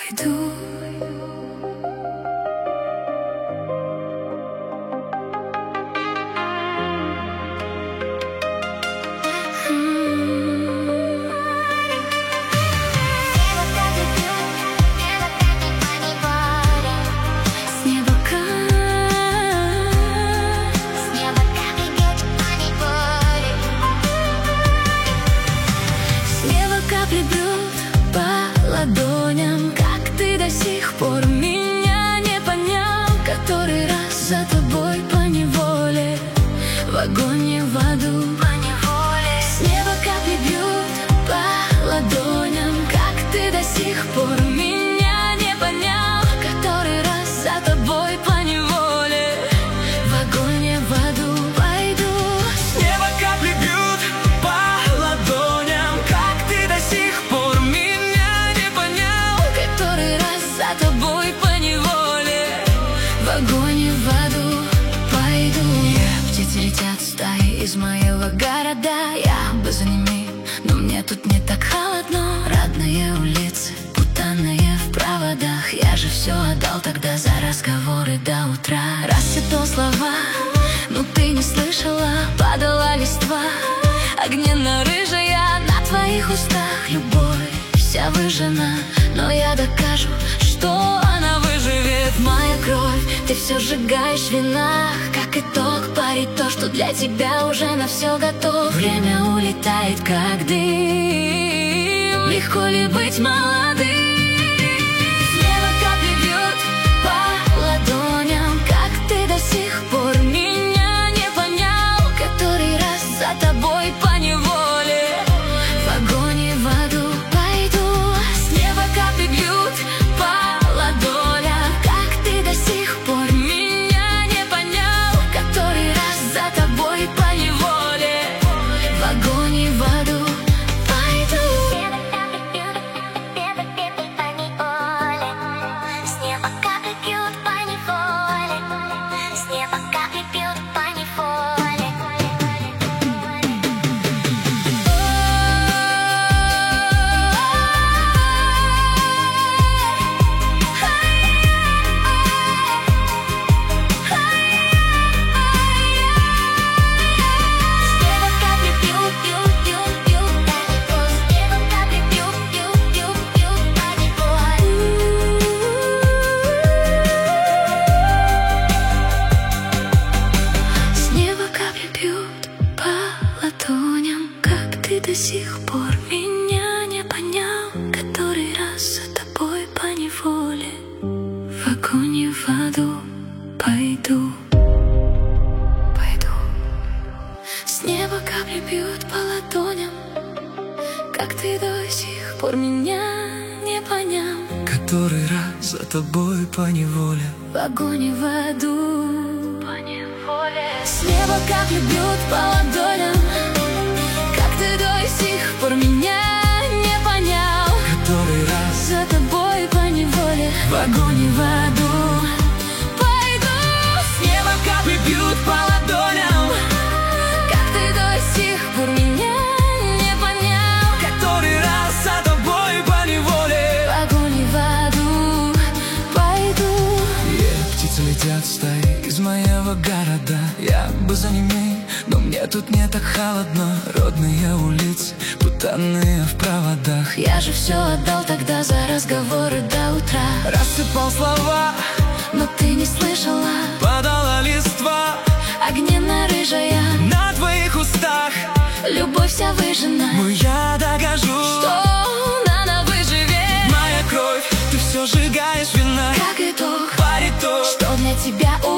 пойду. Капли бьют по ладоням, как ты до сих пор меня не понял. Который раз за тобой поневоле, в огонь и в аду поневоле. С неба капли бьют по ладоням, как ты до сих пор меня не понял. Который раз за тобой поневоле, в огонь и в аду пойду. С неба капли бьют по ладоням, как ты до сих пор меня не понял. Который раз за тобой поневоле, в огонь и в аду пойду. Птицы летят стаи из моего города, я бы за ними, но мне тут не так холодно. Родные улицы, путанные в проводах, я же все отдал тогда за разговоры до утра. Рассыпал слова, но ты не слышала, падала листва огненно-рыжая на твоих устах. Любовь вся выжжена, но я докажу, что она выживет. Моя кровь, ты все сжигаешь в винах. Как итог, парит то, что для тебя уже на все готов. Время улетает, как дым. Легко ли быть молодым? С неба капли бьют по ладоням, как ты до сих пор меня не понял. Который раз за тобой поневоле, в огонь и в аду пойду. С неба капли бьют по ладоням, как ты до сих пор меня не понял. Который раз за тобой поневоле, в огонь и в аду пойду. С неба капли бьют поневоле, с неба капли бьют поневоле. Ты до сих пор меня не понял. Который раз за тобой поневоле, в огонь и в аду пойду. С неба капли бьют по ладоням, как ты до сих пор меня не понял. Который раз за тобой поневоле, В огонь и в аду поневоле. С неба капли бьют по ладоням, как ты до сих пор меня не понял. который раз За тобой поневоле, в огонь и в аду пойду. с неба капли бьют по ладоням, Как ты до сих пор меня не понял. который раз за тобой поневоле, В огонь и в аду пойду. Птицы летят стаи из моего города, я бы за ними, но мне тут не так холодно. Родные улицы, путанные в проводах, Я же все отдал тогда за разговоры до утра. рассыпал слова, Но ты не слышала, падала листва огненно-рыжая на твоих устах. любовь вся выжжена, Но я докажу, что она выживет. моя кровь, ты все сжигаешь в винах. Как итог, Парит то, что для тебя